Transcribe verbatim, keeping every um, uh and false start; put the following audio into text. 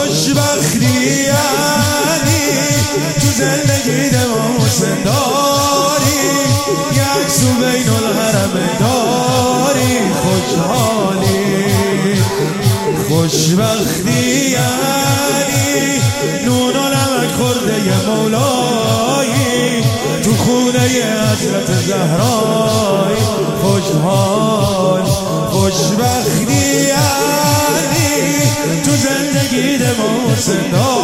خوشبختی یعنی تو زندگی دموسن داری، یک سو بین الحرم داری خوشحالی. خوشبختی یعنی نون و نمک خورده ی مولایی، تو خونه ی حضرت زهرایی خوشحال. خوشبختی یعنی تو زندگی دموسن داری،